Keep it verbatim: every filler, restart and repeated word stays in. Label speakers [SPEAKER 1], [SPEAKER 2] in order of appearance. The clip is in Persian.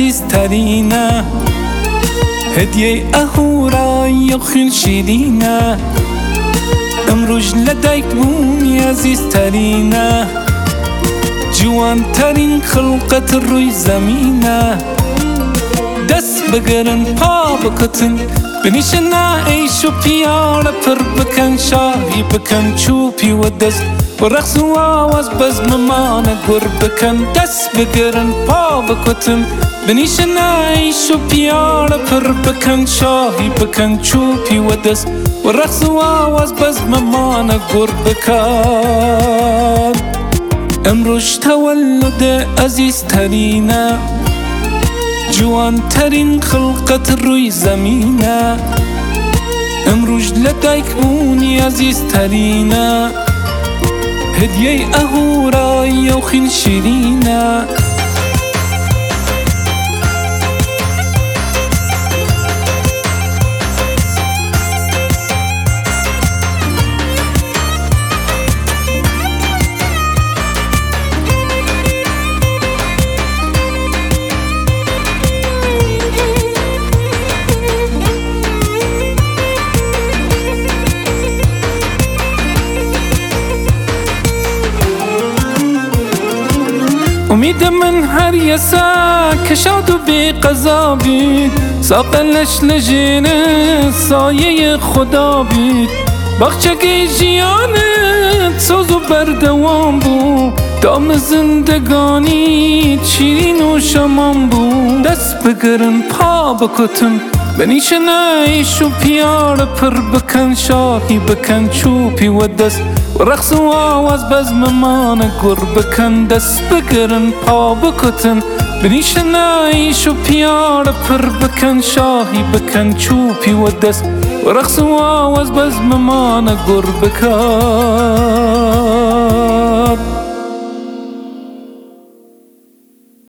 [SPEAKER 1] عزیزترینه، هدیه اهورای خوین شیرینه، امروز لدیک بومی عزیزترینه، جوانترین خلقت روی زمینه. دست بگرن پا بکتن بنیشن عیش و پیاله پر بکن، شاهی بکن چوبی و دست و رقص و آواز بزم مانه گر بکن. دست بگرن پا بکتن بنیشن عیش و پیاله پر بکن، شاهی بکن چوبی و دست و رقص و آواز بزم مانه گر بکن. امروز تولد عزیزترینه، جوانترین خلقت روی زمینه، امروز لدیک بونی عزیزترینه، هدیه اهورای و خوین شیرینه. امید من هر یسا کشاد و بی قضا بید، ساقلش لجین سایه خدا بید. بخچگی جیانت ساز و بردوام بود، دام زندگانی شیرین و شمان بود. دست بگرن پا بکتن بنیشن عیش و پیاله پر بکن، شاهی بکن چوبی و دست و رقص و آواز بزم مانه گر بکن. دست بگرن پا بکتن بنیشن عیش و پیاله پر بکن، شاهی بکن چوبی و دست و رقص و آواز بزم مانه گر بکن.